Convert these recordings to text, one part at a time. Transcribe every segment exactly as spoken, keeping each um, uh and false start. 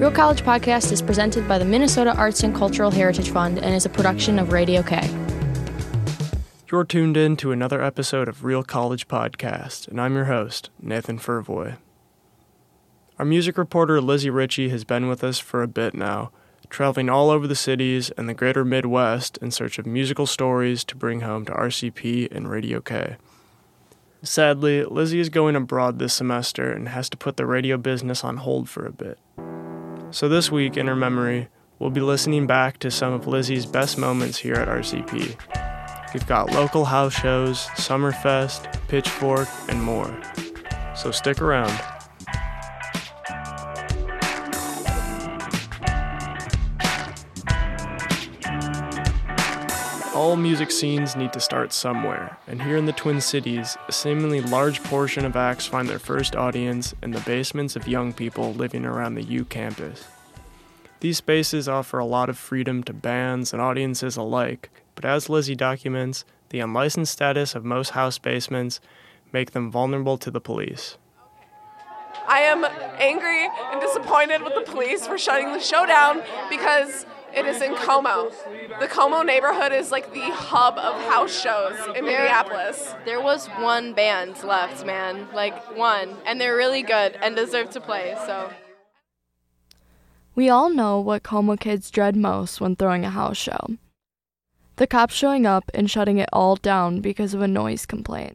Real College Podcast is presented by the Minnesota Arts and Cultural Heritage Fund and is a production of Radio K. You're tuned in to another episode of Real College Podcast, and I'm your host, Nathan Furvoy. Our music reporter Lizzie Ritchie has been with us for a bit now, traveling all over the cities and the greater Midwest in search of musical stories to bring home to R C P and Radio K. Sadly, Lizzie is going abroad this semester and has to put the radio business on hold for a bit. So this week, in her memory, we'll be listening back to some of Lizzie's best moments here at R C P. We've got local house shows, Summerfest, Pitchfork, and more. So stick around. All music scenes need to start somewhere, and here in the Twin Cities, a seemingly large portion of acts find their first audience in the basements of young people living around the U campus. These spaces offer a lot of freedom to bands and audiences alike, but as Lizzie documents, the unlicensed status of most house basements make them vulnerable to the police. I am angry and disappointed with the police for shutting the show down because it is in Como. The Como neighborhood is like the hub of house shows in Minneapolis. There was one band left, man, like one, and they're really good and deserve to play, so. We all know what Como kids dread most when throwing a house show. The cops showing up and shutting it all down because of a noise complaint.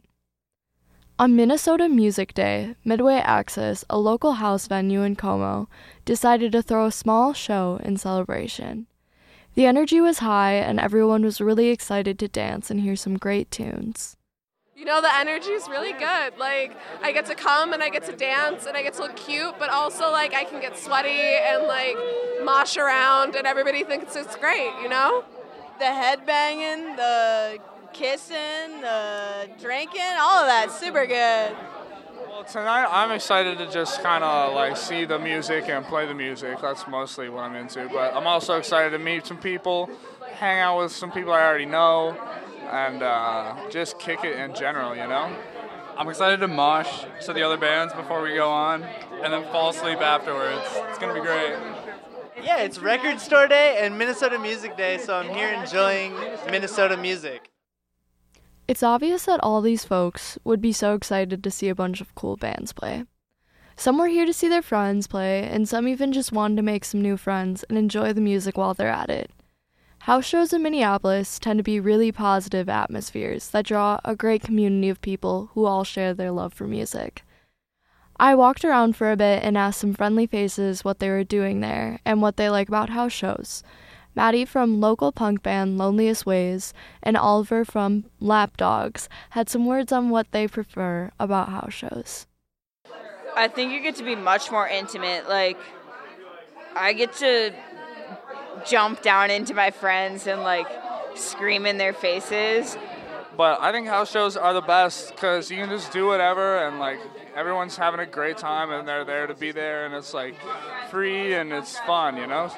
On Minnesota Music Day, Midway Access, a local house venue in Como, decided to throw a small show in celebration. The energy was high and everyone was really excited to dance and hear some great tunes. You know, the energy is really good. Like, I get to come and I get to dance and I get to look cute, but also, like, I can get sweaty and, like, mosh around and everybody thinks it's great, you know? The headbanging, the kissing, the drinking, all of that, super good. Well, tonight I'm excited to just kind of like see the music and play the music. That's mostly what I'm into. But I'm also excited to meet some people, hang out with some people I already know, and uh, just kick it in general, you know? I'm excited to mosh to the other bands before we go on, and then fall asleep afterwards. It's going to be great. Yeah, it's Record Store Day and Minnesota Music Day, so I'm here enjoying Minnesota music. It's obvious that all these folks would be so excited to see a bunch of cool bands play. Some were here to see their friends play, and some even just wanted to make some new friends and enjoy the music while they're at it. House shows in Minneapolis tend to be really positive atmospheres that draw a great community of people who all share their love for music. I walked around for a bit and asked some friendly faces what they were doing there and what they like about house shows. Maddie from local punk band Loneliest Ways and Oliver from Lapdogs had some words on what they prefer about house shows. I think you get to be much more intimate. Like, I get to jump down into my friends and, like, scream in their faces. But I think house shows are the best because you can just do whatever and, like, everyone's having a great time and they're there to be there and it's, like, free and it's fun, you know?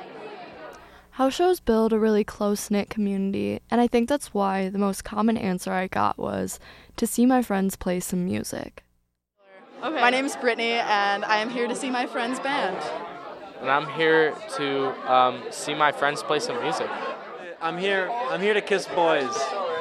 House shows build a really close-knit community, and I think that's why the most common answer I got was to see my friends play some music. Okay. My name's Brittany, and I am here to see my friend's band. And I'm here to um, see my friends play some music. I'm here. I'm here to kiss boys.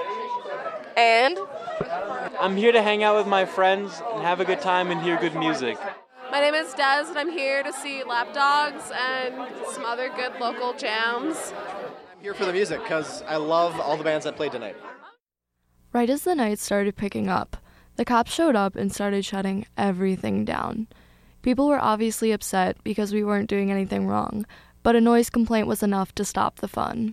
And? I'm here to hang out with my friends and have a good time and hear good music. My name is Des, and I'm here to see Lapdogs and some other good local jams. I'm here for the music because I love all the bands that played tonight. Right as the night started picking up, the cops showed up and started shutting everything down. People were obviously upset because we weren't doing anything wrong, but a noise complaint was enough to stop the fun.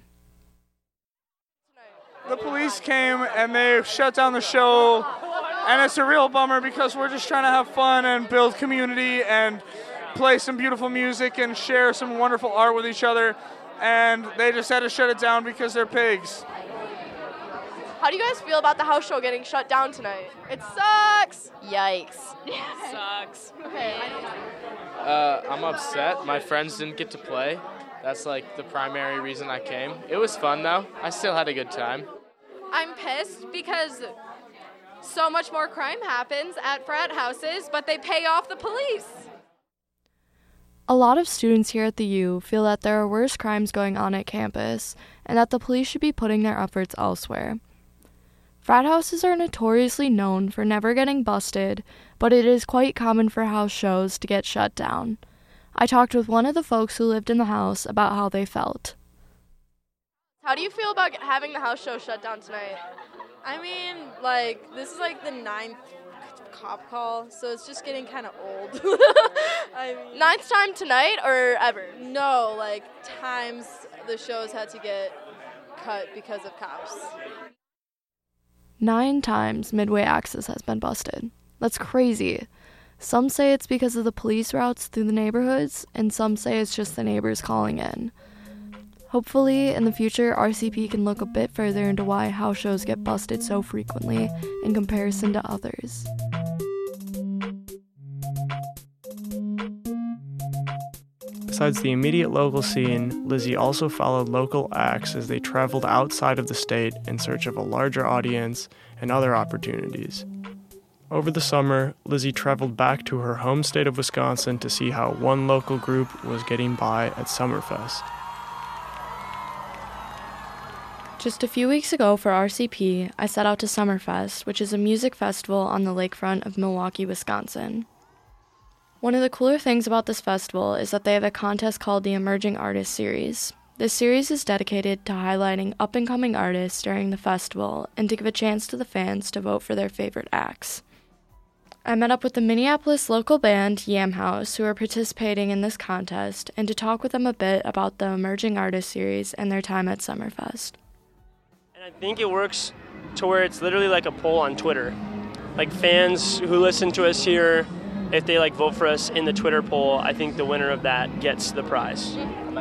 The police came and they shut down the show. And it's a real bummer because we're just trying to have fun and build community and play some beautiful music and share some wonderful art with each other. And they just had to shut it down because they're pigs. How do you guys feel about the house show getting shut down tonight? It sucks! Yikes. Sucks. Okay. Uh, I'm upset. My friends didn't get to play. That's like the primary reason I came. It was fun though. I still had a good time. I'm pissed because so much more crime happens at frat houses, but they pay off the police. A lot of students here at the U feel that there are worse crimes going on at campus and that the police should be putting their efforts elsewhere. Frat houses are notoriously known for never getting busted, but it is quite common for house shows to get shut down. I talked with one of the folks who lived in the house about how they felt. How do you feel about having the house show shut down tonight? I mean, like, this is like the ninth cop call, so it's just getting kind of old. I mean, Ninth time tonight or ever? No, like, times the shows had to get cut because of cops. Nine times Midway Access has been busted. That's crazy. Some say it's because of the police routes through the neighborhoods, and some say it's just the neighbors calling in. Hopefully, in the future, R C P can look a bit further into why house shows get busted so frequently in comparison to others. Besides the immediate local scene, Lizzie also followed local acts as they traveled outside of the state in search of a larger audience and other opportunities. Over the summer, Lizzie traveled back to her home state of Wisconsin to see how one local group was getting by at Summerfest. Just a few weeks ago for R C P, I set out to Summerfest, which is a music festival on the lakefront of Milwaukee, Wisconsin. One of the cooler things about this festival is that they have a contest called the Emerging Artist Series. This series is dedicated to highlighting up-and-coming artists during the festival and to give a chance to the fans to vote for their favorite acts. I met up with the Minneapolis local band Yam House, who are participating in this contest, and to talk with them a bit about the Emerging Artist Series and their time at Summerfest. And I think it works to where it's literally like a poll on Twitter. Like fans who listen to us here, if they like vote for us in the Twitter poll, I think the winner of that gets the prize.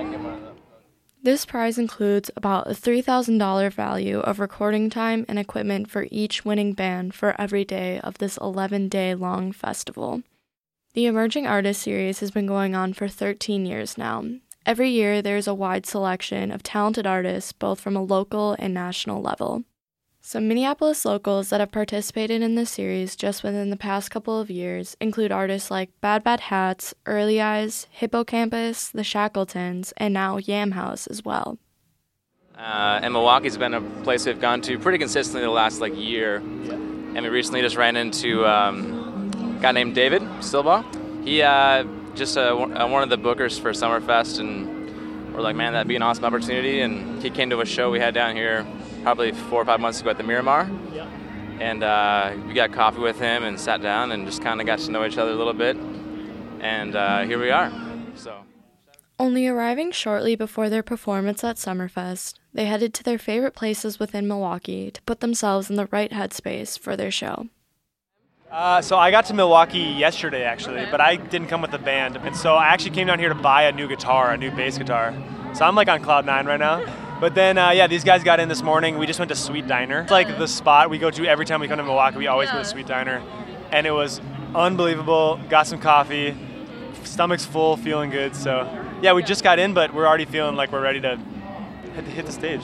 This prize includes about a three thousand dollars value of recording time and equipment for each winning band for every day of this eleven-day long festival. The Emerging Artist Series has been going on for thirteen years now. Every year, there is a wide selection of talented artists, both from a local and national level. Some Minneapolis locals that have participated in this series just within the past couple of years include artists like Bad Bad Hats, Early Eyes, Hippocampus, The Shackletons, and now Yam House as well. Uh, and Milwaukee's been a place we've gone to pretty consistently the last like year. Yeah. And we recently just ran into um, a guy named David Stilbaugh. He uh, just uh, one of the bookers for Summerfest, and we're like, man, that'd be an awesome opportunity. And he came to a show we had down here probably four or five months ago at the Miramar. Yeah. And uh, we got coffee with him and sat down and just kind of got to know each other a little bit. And uh, here we are. So. Only arriving shortly before their performance at Summerfest, they headed to their favorite places within Milwaukee to put themselves in the right headspace for their show. Uh, so I got to Milwaukee yesterday, actually, okay. But I didn't come with the band. And so I actually came down here to buy a new guitar, a new bass guitar. So I'm like on cloud nine right now. But then, uh, yeah, these guys got in this morning. We just went to Sweet Diner. It's like the spot we go to every time we come to Milwaukee. We always yeah. go to Sweet Diner. And it was unbelievable. Got some coffee. Stomach's full, feeling good. So, yeah, we just got in, but we're already feeling like we're ready to hit the stage.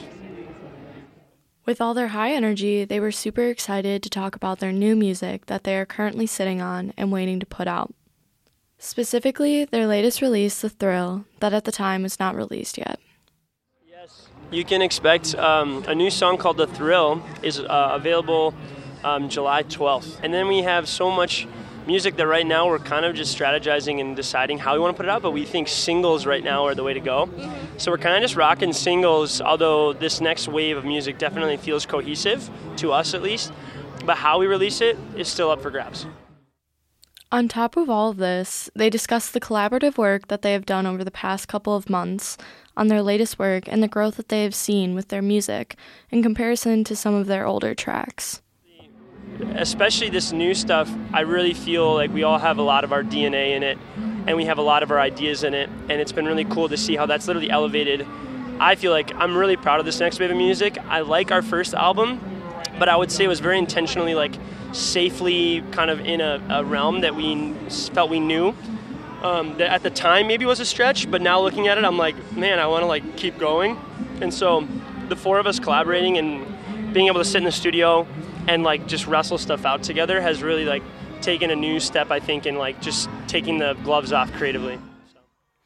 With all their high energy, they were super excited to talk about their new music that they are currently sitting on and waiting to put out. Specifically, their latest release, The Thrill, that at the time was not released yet. You can expect um, a new song called The Thrill is uh, available um, July twelfth. And then we have so much music that right now we're kind of just strategizing and deciding how we want to put it out, but we think singles right now are the way to go. Mm-hmm. So we're kind of just rocking singles, although this next wave of music definitely feels cohesive, to us at least. But how we release it is still up for grabs. On top of all of this, they discussed the collaborative work that they have done over the past couple of months on their latest work and the growth that they have seen with their music in comparison to some of their older tracks. Especially this new stuff, I really feel like we all have a lot of our D N A in it, and we have a lot of our ideas in it, and it's been really cool to see how that's literally elevated. I feel like I'm really proud of this next wave of music. I like our first album, but I would say it was very intentionally like safely kind of in a, a realm that we felt we knew. Um, that at the time maybe was a stretch, but now looking at it, I'm like, man, I want to like keep going. And so the four of us collaborating and being able to sit in the studio and like just wrestle stuff out together has really like taken a new step, I think, in like just taking the gloves off creatively.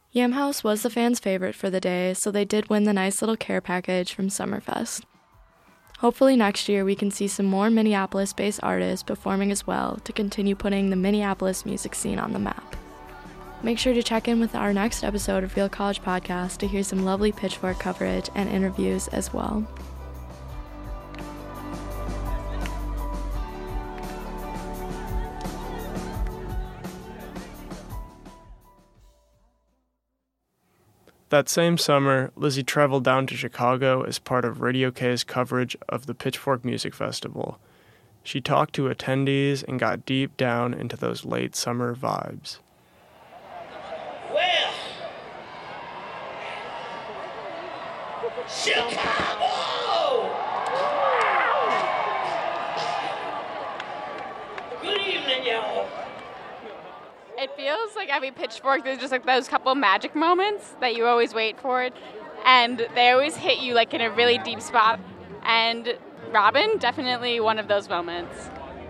Yam House was the fans' favorite for the day, so they did win the nice little care package from Summerfest. Hopefully next year we can see some more Minneapolis-based artists performing as well to continue putting the Minneapolis music scene on the map. Make sure to check in with our next episode of Real College Podcast to hear some lovely Pitchfork coverage and interviews as well. That same summer, Lizzie traveled down to Chicago as part of Radio K's coverage of the Pitchfork Music Festival. She talked to attendees and got deep down into those late summer vibes. Well, Chicago! Good evening, y'all. It feels like every Pitchfork, there's just like those couple magic moments that you always wait for, and they always hit you like in a really deep spot. And Robin, definitely one of those moments.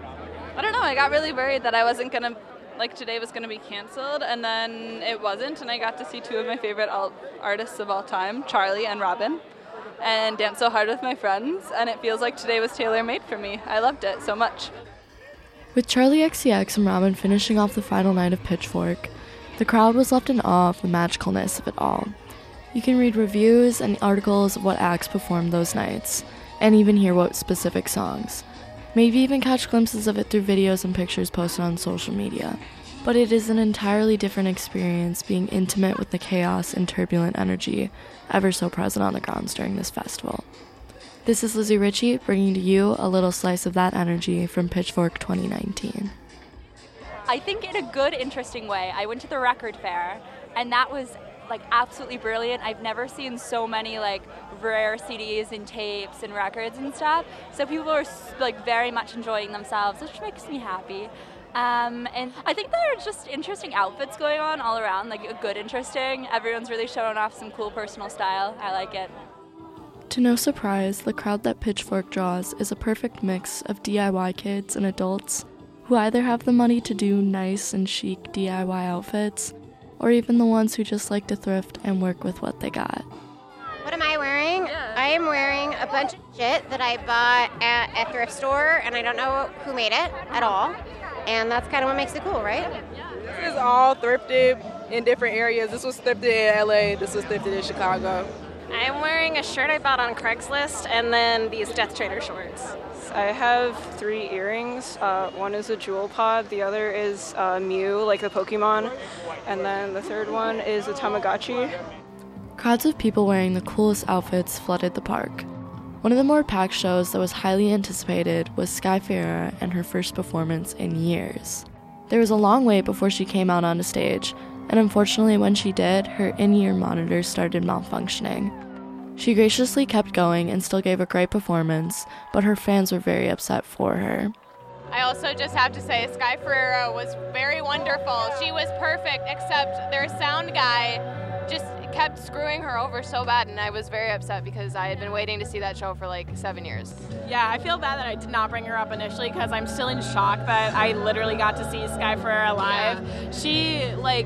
I don't know, I got really worried that I wasn't going to, like today was going to be canceled, and then it wasn't, and I got to see two of my favorite alt- artists of all time, Charlie and Robin, and dance so hard with my friends, and it feels like today was tailor-made for me. I loved it so much. With Charlie X C X and Robin finishing off the final night of Pitchfork, the crowd was left in awe of the magicalness of it all. You can read reviews and articles of what acts performed those nights, and even hear what specific songs. Maybe even catch glimpses of it through videos and pictures posted on social media. But it is an entirely different experience being intimate with the chaos and turbulent energy ever so present on the grounds during this festival. This is Lizzie Ritchie bringing to you a little slice of that energy from Pitchfork twenty nineteen. I think in a good, interesting way. I went to the record fair, and that was like absolutely brilliant. I've never seen so many like rare C Ds and tapes and records and stuff. So people are like very much enjoying themselves, which makes me happy. Um, and I think there are just interesting outfits going on all around, like a good, interesting. Everyone's really showing off some cool personal style. I like it. To no surprise, the crowd that Pitchfork draws is a perfect mix of D I Y kids and adults who either have the money to do nice and chic D I Y outfits, or even the ones who just like to thrift and work with what they got. What am I wearing? I am wearing a bunch of shit that I bought at a thrift store, and I don't know who made it at all. And that's kind of what makes it cool, right? This is all thrifted in different areas. This was thrifted in L A, this was thrifted in Chicago. I'm wearing a shirt I bought on Craigslist and then these Death Trader shorts. I have three earrings. Uh, one is a jewel pod, the other is uh, Mew, like the Pokemon, and then the third one is a Tamagotchi. Crowds of people wearing the coolest outfits flooded the park. One of the more packed shows that was highly anticipated was Sky Ferreira and her first performance in years. There was a long wait before she came out onto stage, and unfortunately when she did, her in-ear monitors started malfunctioning. She graciously kept going and still gave a great performance, but her fans were very upset for her. I also just have to say Sky Ferreira was very wonderful. She was perfect, except their sound guy just kept screwing her over so bad, and I was very upset because I had been waiting to see that show for like seven years. Yeah, I feel bad that I did not bring her up initially because I'm still in shock that I literally got to see Sky Ferreira live. Yeah. She, like,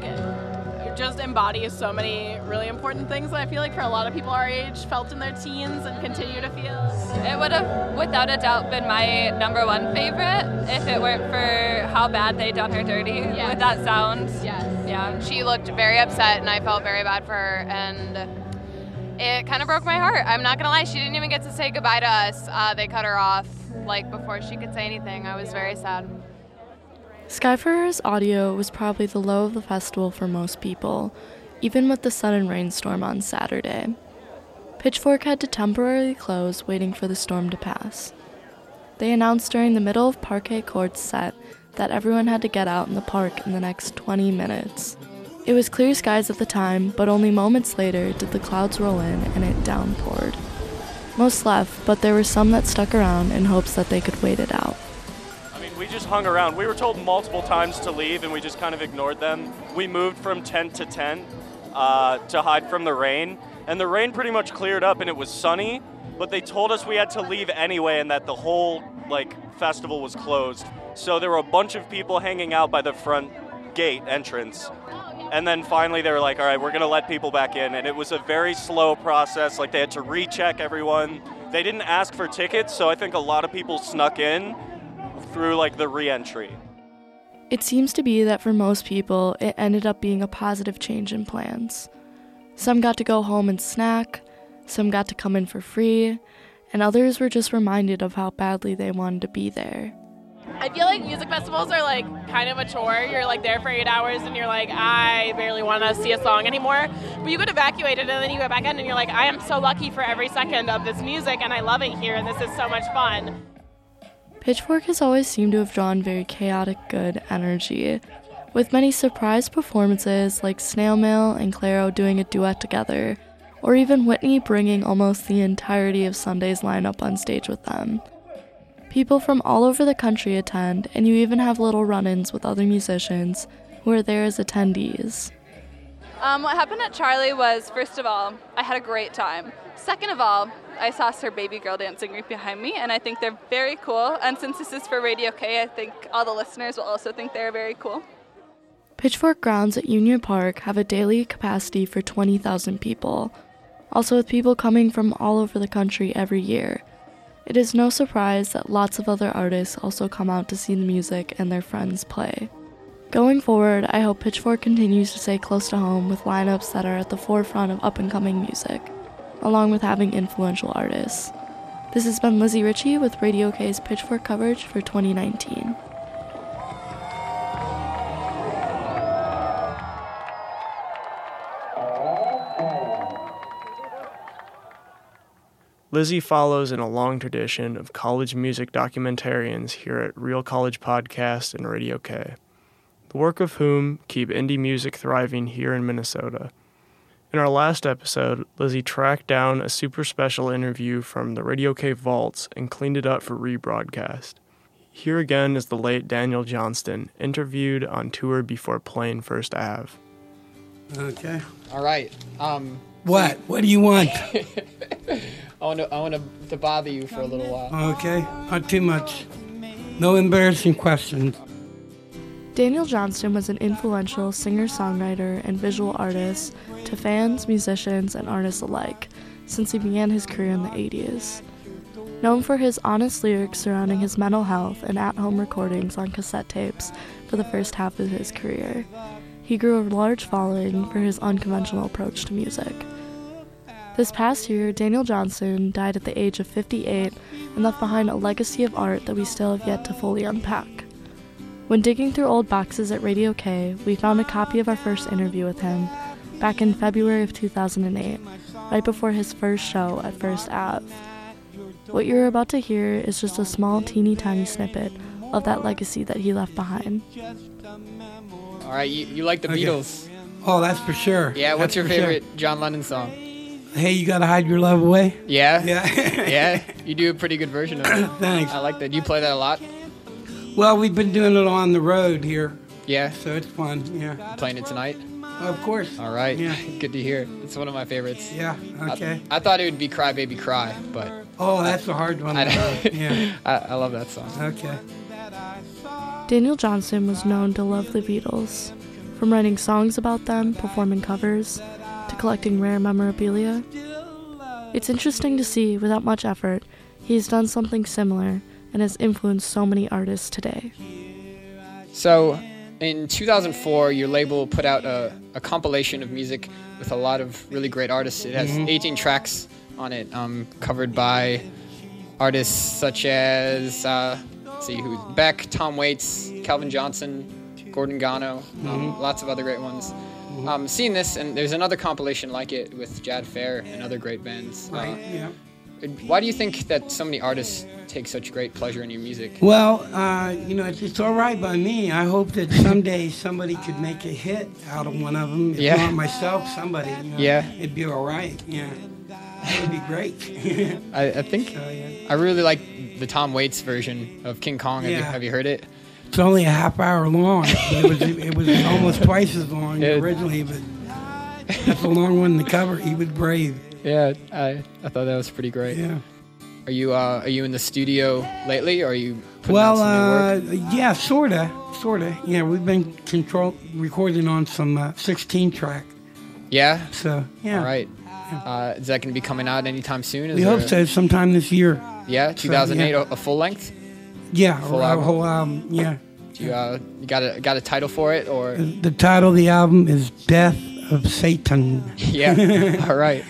just embodies so many really important things that I feel like for a lot of people our age felt in their teens and continue to feel. It would have, without a doubt, been my number one favorite if it weren't for how bad they done her dirty yes. with that sound. Yes. Yeah. She looked very upset, and I felt very bad for her, and it kind of broke my heart. I'm not going to lie, she didn't even get to say goodbye to us. Uh, they cut her off, like, before she could say anything. I was very sad. Sky Ferreira's audio was probably the low of the festival for most people, even with the sun and rainstorm on Saturday. Pitchfork had to temporarily close, waiting for the storm to pass. They announced during the middle of Parquet Court's set that everyone had to get out in the park in the next twenty minutes. It was clear skies at the time, but only moments later did the clouds roll in and it downpoured. Most left, but there were some that stuck around in hopes that they could wait it out. We just hung around. We were told multiple times to leave, and we just kind of ignored them. We moved from tent to tent uh, to hide from the rain, and the rain pretty much cleared up, and it was sunny, but they told us we had to leave anyway and that the whole like festival was closed. So there were a bunch of people hanging out by the front gate entrance, And then finally they were like, all right, we're going to let people back in. And it was a very slow process. Like they had to recheck everyone. They didn't ask for tickets, so I think a lot of people snuck in through like the re-entry. It seems to be that for most people, it ended up being a positive change in plans. Some got to go home and snack, some got to come in for free, and others were just reminded of how badly they wanted to be there. I feel like music festivals are like kind of a chore. You're like there for eight hours and you're like, I barely want to see a song anymore. But you get evacuated and then you go back in and you're like, I am so lucky for every second of this music and I love it here and this is so much fun. Pitchfork has always seemed to have drawn very chaotic good energy, with many surprise performances like Snail Mail and Clairo doing a duet together, or even Whitney bringing almost the entirety of Sunday's lineup on stage with them. People from all over the country attend, and you even have little run-ins with other musicians who are there as attendees. Um, what happened at Charlie was, first of all, I had a great time. Second of all, I saw Sir Baby Girl dancing right behind me, and I think they're very cool. And since this is for Radio K, I think all the listeners will also think they're very cool. Pitchfork grounds at Union Park have a daily capacity for twenty thousand people, also with people coming from all over the country every year. It is no surprise that lots of other artists also come out to see the music and their friends play. Going forward, I hope Pitchfork continues to stay close to home with lineups that are at the forefront of up-and-coming music, along with having influential artists. This has been Lizzie Ritchie with Radio K's Pitchfork coverage for twenty nineteen. Lizzie follows in a long tradition of college music documentarians here at Real College Podcast and Radio K, the work of whom keep indie music thriving here in Minnesota. In our last episode, Lizzie tracked down a super special interview from the Radio K vaults and cleaned it up for rebroadcast. Here again is the late Daniel Johnston, interviewed on tour before playing First Ave. Okay. All right. Um, what? What do you want? I want to I want to, to bother you for a little while. Okay. Not too much. No embarrassing questions. Daniel Johnston was an influential singer-songwriter and visual artist to fans, musicians, and artists alike since he began his career in the eighties. Known for his honest lyrics surrounding his mental health and at-home recordings on cassette tapes for the first half of his career, he grew a large following for his unconventional approach to music. This past year, Daniel Johnston died at the age of fifty-eight and left behind a legacy of art that we still have yet to fully unpack. When digging through old boxes at Radio K, we found a copy of our first interview with him back in February of two thousand eight, right before his first show at First Ave. What you're about to hear is just a small, teeny tiny snippet of that legacy that he left behind. All right, you, you like the Okay. Beatles? Oh, that's for sure. Yeah, what's That's your for sure. favorite John Lennon song? Hey, you gotta hide your love away? Yeah? Yeah. Yeah? You do a pretty good version of it. Thanks. I like that. Do you play that a lot? Well, we've been doing it on the road here. Yeah? So it's fun, yeah. Playing it tonight? Of course. All right. Yeah. Good to hear. It's one of my favorites. Yeah, okay. I, I thought it would be Cry Baby Cry, but... Oh, that's a hard one. I, Yeah. I, I love that song. Okay. Daniel Johnston was known to love the Beatles, from writing songs about them, performing covers, to collecting rare memorabilia. It's interesting to see, without much effort, he's done something similar and has influenced so many artists today. So, in two thousand four, your label put out a, a compilation of music with a lot of really great artists. It has Mhm. eighteen tracks on it, um, covered by artists such as, uh, let's see, who's Beck, Tom Waits, Calvin Johnson, Gordon Gano, um, Mhm. lots of other great ones. Um, seeing this, and there's another compilation like it with Jad Fair and other great bands. Right, Uh, yeah. Why do you think that so many artists take such great pleasure in your music? Well, uh, you know, it's, it's all right by me. I hope that someday somebody could make a hit out of one of them. If Yeah. not myself, somebody. You know, Yeah. It'd be all right. Yeah. That would be great. I, I think I really like the Tom Waits version of King Kong. Have, you, Yeah. have you heard it? It's only a half hour long. It was it was almost twice as long It- originally, but that's a long one to cover. He was brave. Yeah, I, I thought that was pretty great. Yeah. Are you uh, are you in the studio lately, or are you? putting Well, out some new uh, yeah, sorta, sorta. Yeah, we've been control recording on some uh, sixteen track. Yeah. So yeah. All right. Uh, is that going to be coming out anytime soon? Is We there hope so, sometime this year. Yeah, two thousand eight, So, yeah. a, a full length. Yeah, Full a album? whole album. Yeah. Do you uh, you got a got a title for it or? The title of the album is Death of Satan. Yeah. All right.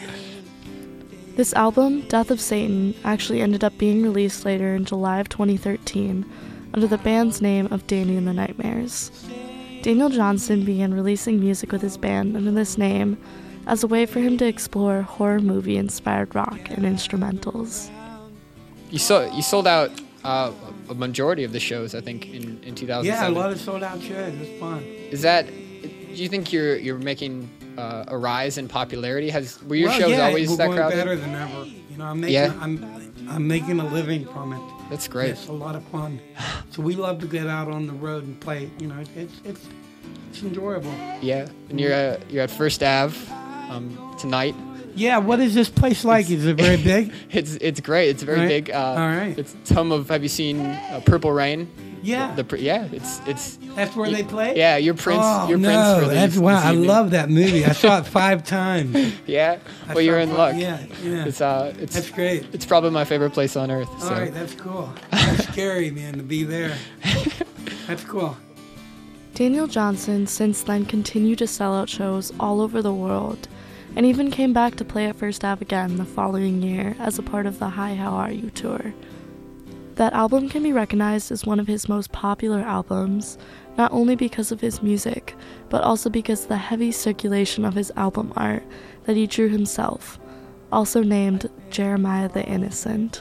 This album, Death of Satan, actually ended up being released later in July of twenty thirteen under the band's name of Danny and the Nightmares. Daniel Johnston began releasing music with his band under this name as a way for him to explore horror movie-inspired rock and instrumentals. You sold you sold out uh, a majority of the shows, I think, in, in two thousand seven. Yeah, a lot of sold out shows. It's fun. Is that? Do you think you're you're making uh, a rise in popularity? Has were your well, shows yeah, always we're that going crowded? better than ever. You know, I'm making Yeah. I'm I'm making a living from it. That's great. It's a lot of fun. So we love to get out on the road and play. You know, it's it's it's enjoyable. Yeah, and you're uh, you're at First Ave um, tonight. Yeah, what is this place like? Is it very big? It's it's great. It's very Right. big. Uh, All right. It's home of. Have you seen uh, Purple Rain? Yeah. The, the, yeah. It's it's. That's where they play? Yeah, your Prince. Oh, your no, Prince release that's wow. this I evening. love that movie. I saw it five times. Yeah. I Well, you're saw in it- luck. Yeah, yeah. It's uh, it's That's great. It's probably my favorite place on earth. All So. right, that's cool. That's scary, man, to be there. That's cool. Daniel Johnston since then continued to sell out shows all over the world, and even came back to play at First Ave again the following year as a part of the Hi How Are You tour. That album can be recognized as one of his most popular albums, not only because of his music, but also because of the heavy circulation of his album art that he drew himself, also named Jeremiah the Innocent.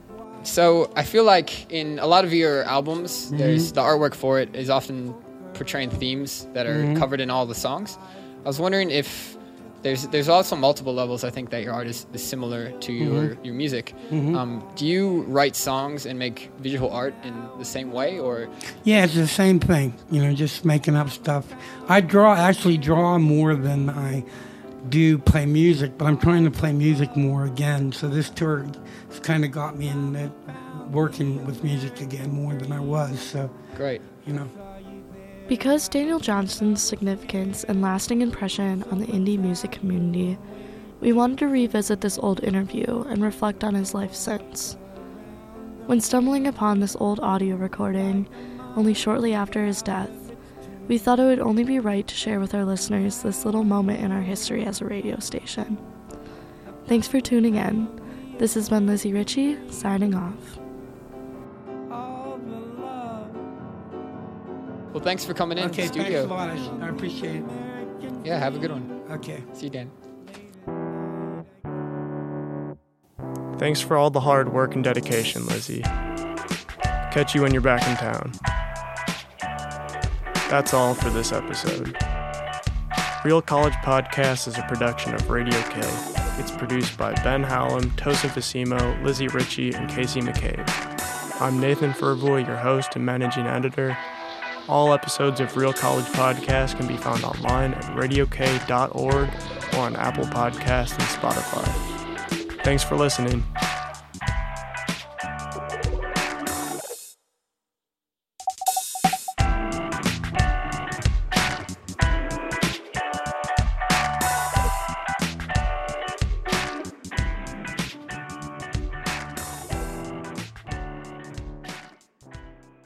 So I feel like in a lot of your albums, Mm-hmm. there's the artwork for it is often portraying themes that are Mhm. covered in all the songs. I was wondering if there's there's also multiple levels. I think that your art is, is similar to your Mhm. your music. Mhm. Um, do you write songs and make visual art in the same way, or? Yeah, it's the same thing. You know, just making up stuff. I draw, actually draw more than I do play music, but I'm trying to play music more again. So this tour has kind of got me in uh, working with music again more than I was. So Great. You know. Because Daniel Johnston's significance and lasting impression on the indie music community, we wanted to revisit this old interview and reflect on his life since. When stumbling upon this old audio recording, only shortly after his death, we thought it would only be right to share with our listeners this little moment in our history as a radio station. Thanks for tuning in. This has been Lizzie Ritchie, signing off. Well, thanks for coming in Okay, to the studio. thanks a lot. I, I appreciate it. Yeah, have a good one. Okay. See you, Dan. Thanks for all the hard work and dedication, Lizzie. Catch you when you're back in town. That's all for this episode. Real College Podcast is a production of Radio K. It's produced by Ben Hallam, Tosa Facimo, Lizzie Ritchie, and Casey McCabe. I'm Nathan Furvoy, your host and managing editor. All episodes of Real College Podcast can be found online at radio k dot org or on Apple Podcasts and Spotify. Thanks for listening.